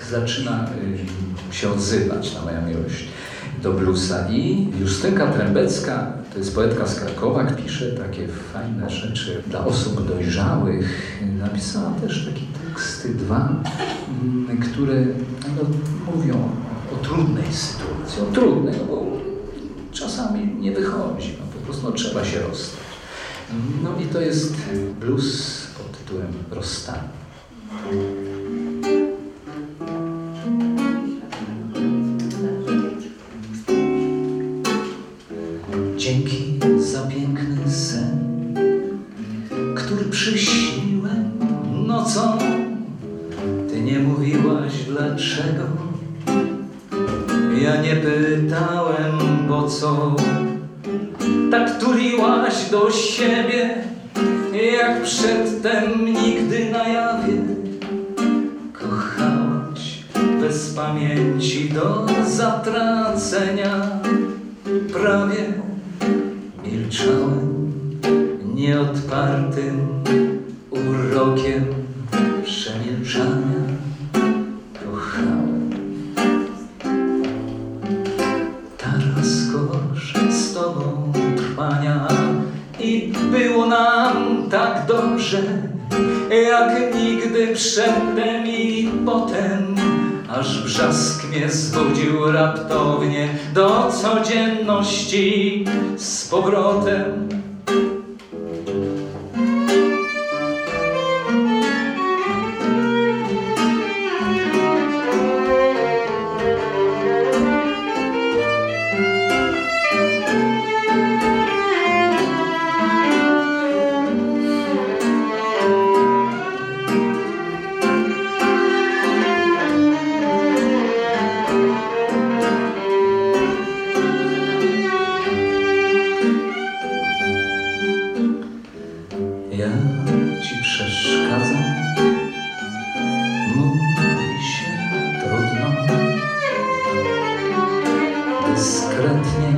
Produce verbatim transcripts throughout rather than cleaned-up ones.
zaczyna się odzywać ta moja miłość do bluesa. I Justynka Trębecka, to jest poetka z Krakowa, pisze takie fajne rzeczy dla osób dojrzałych. Napisała też takie teksty dwa, które no, mówią o trudnej sytuacji, o trudnej, no bo czasami nie wychodzi, no po prostu no, trzeba się rozstać. No i to jest blues pod tytułem Rozstanie. Dzięki za piękny sen, który przyśniłem nocą. Ty nie mówiłaś dlaczego, ja nie pytałem po co. Tak tuliłaś do siebie, jak przedtem nigdy na jawie. Kochałaś bez pamięci do zatracenia. Prawie milczałem nieodpartym urokiem przemilczania. Kochałem. Ta rozkosz z tobą trwania i było nam tak dobrze, jak nigdy przedtem i potem. Aż brzask mnie zbudził raptownie do codzienności z powrotem. Ja ci przeszkadzam, mówi się trudno, dyskretnie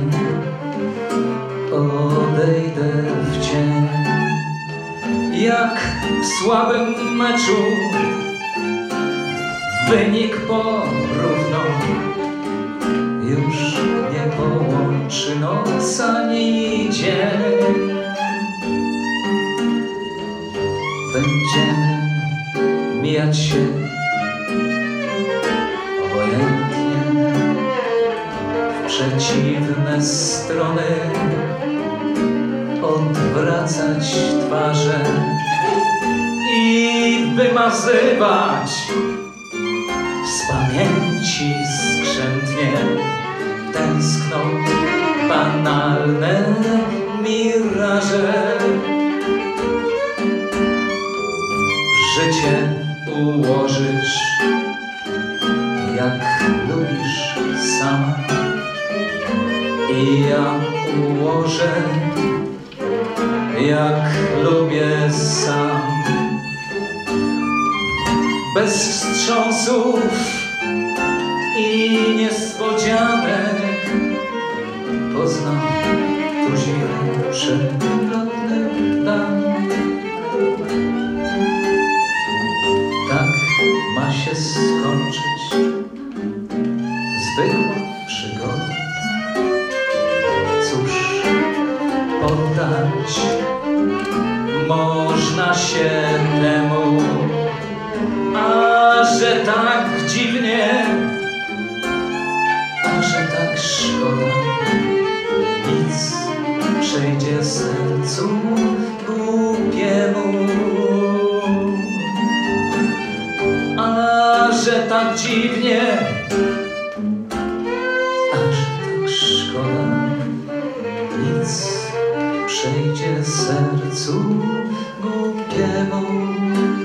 odejdę w cień. Jak w słabym meczu wynik porówno już nie połączy noc ani dzień. Będziemy mijać się obojętnie w przeciwne strony, odwracać twarze i wymazywać z pamięci skrzętnie. Tęskną banalne miraże. Życie ułożysz, jak lubisz sama, i ja ułożę, jak lubię sam. Bez wstrząsów i niespodzianek poznam tuzinek przelotny dam. Tak ma się skończyć zwykła przygoda. Cóż, poddać można się temu, a że tak dziwnie, a że tak szkoda, nic przejdzie sercu głupiemu. A że tak dziwnie, a że tak szkoda, nic przejdzie sercu głupiemu.